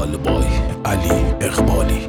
Talibay Ali Iqbali.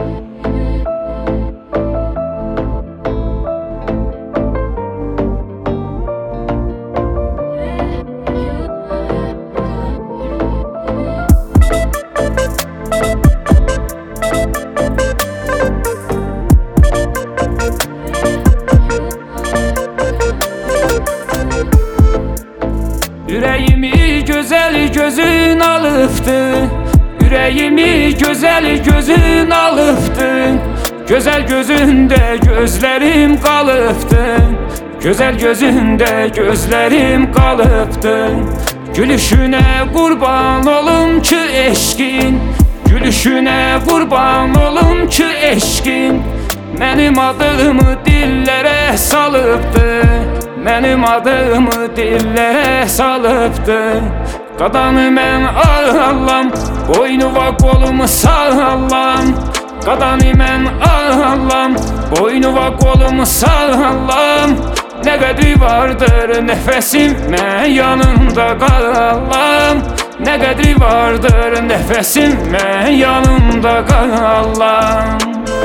Yüreğimi güzel gözün alıptı, yüreğimi güzel gözün alıptı. Güzel gözünde gözlerim kalıptı, güzel gözünde gözlerim kalıptı. Gülüşüne kurban olum ki eşkin, gülüşüne kurban olum ki eşkin. Benim adımı dillere salıptı, benim adımı dillere salıptı. Qadanı mən ağlam, boynuva kolumu sağlam. Qadanı mən ağlam, boynuva kolumu sağlam. Ne qədri vardır nəfəsim, mən yanında qalam. Ne qədri vardır nəfəsim, mən yanında qalam.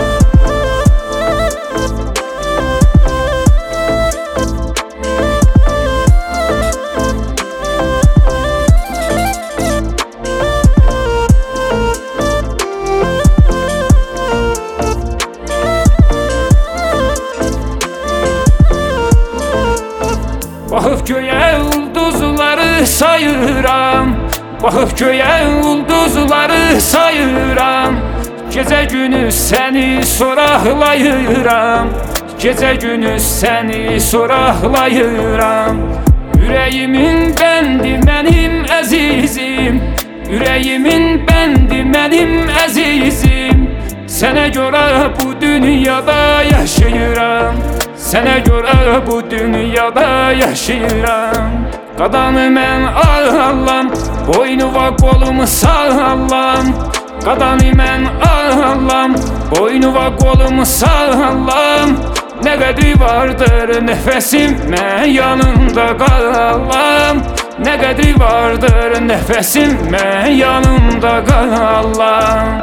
Baxıb göyə ulduzları sayıram, baxıb göyə ulduzları sayıram. Gecə günü səni soraqlayıram, gecə günü səni soraqlayıram. Ürəyimin bəndi mənim əzizim, ürəyimin bəndi mənim əzizim. Sənə görə bu dünyada yaşayıram, sənə görə bu dünyada yaşayıram. Qadanı mən ağlam, boynuva kolumu sağlam. Qadanı mən ağlam, boynuva kolumu sağlam. Ne qədri vardır nəfəsim, mən yanında qalam. Ne qədri vardır nəfəsim, mən yanında qalam.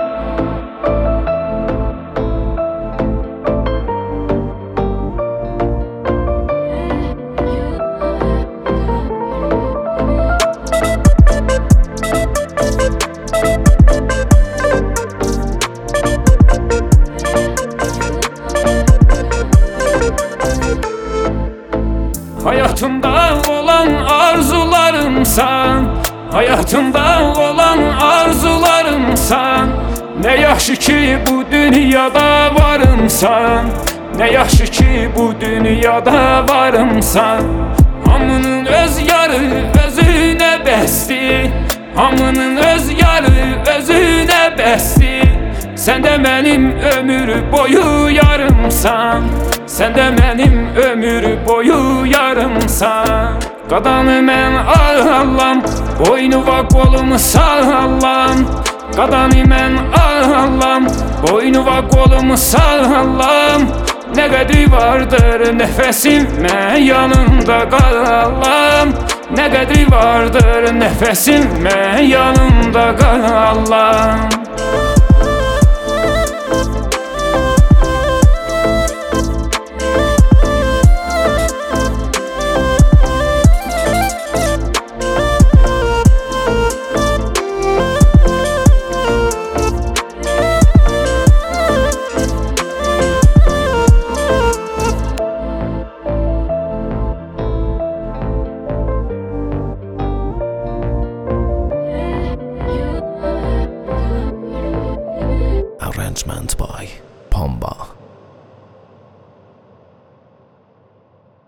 Hayatımda olan arzularımsan, hayatımda olan arzularımsan. Ne yaxşı ki bu dünyada varımsan, ne yaxşı ki bu dünyada varımsan. Hamının öz yarı özünə bəsdir, hamının öz yarı özünə bəsdir. Sen de benim ömür boyu yarımsan, sen de benim ömür boyu yarımsan. Qadanı mən ağlam, boynuva kolumu sağlam. Qadanı mən ağlam, boynuva kolumu sağlam. Ne qədri vardır nəfəsim, mən yanında qalam. Ne qədri vardır nəfəsim, mən yanında qalam. Arrangement by Pomba.